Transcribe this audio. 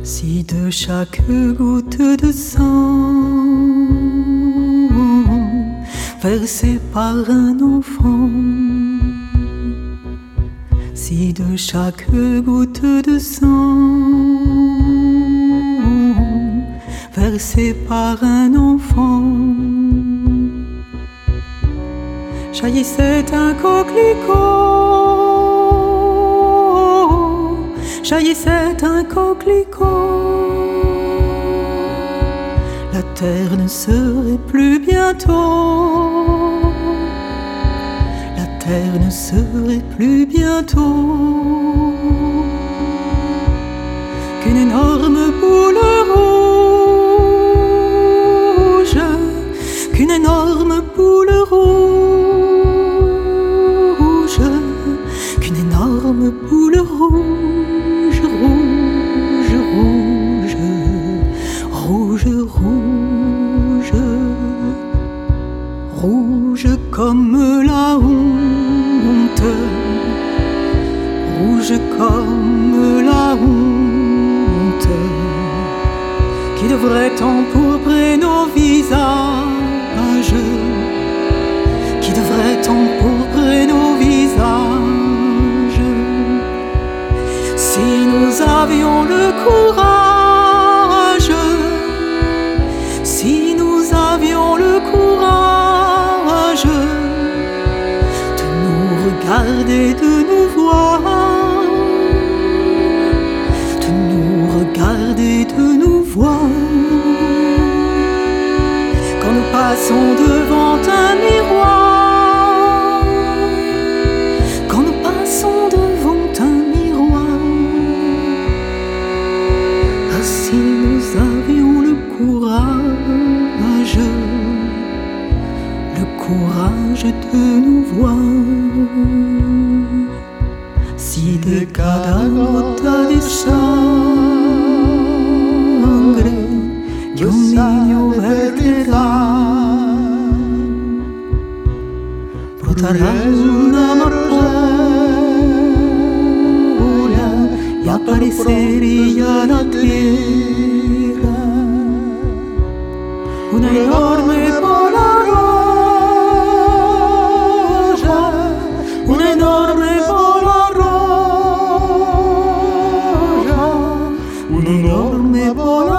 Si de chaque goutte de sang versée par un enfant, si de chaque goutte de sang versée par un enfant jaillissait un coquelicot, jaillissait un coquelicot, la terre ne serait plus bientôt, la terre ne serait plus bientôt qu'une énorme boule rouge, qu'une énorme boule rouge, qu'une énorme boule rouge, rouge, rouge, rouge, rouge, rouge comme la honte, rouge comme la honte, qui devrait empourprer nos visages, qui devrait empourprer nos visages. Si nous avions le courage, si nous avions le courage de nous regarder, de nous voir, de nous regarder, de nous voir, quand nous passons devant un miroir, quand nous passons devant un miroir. Ah, si nous avions le courage de nous voir, si des cadavres de sangre que un niño verterá, brotará una amapola y aparecería la tierra, una enorme bola roja, una enorme bola roja, una enorme bola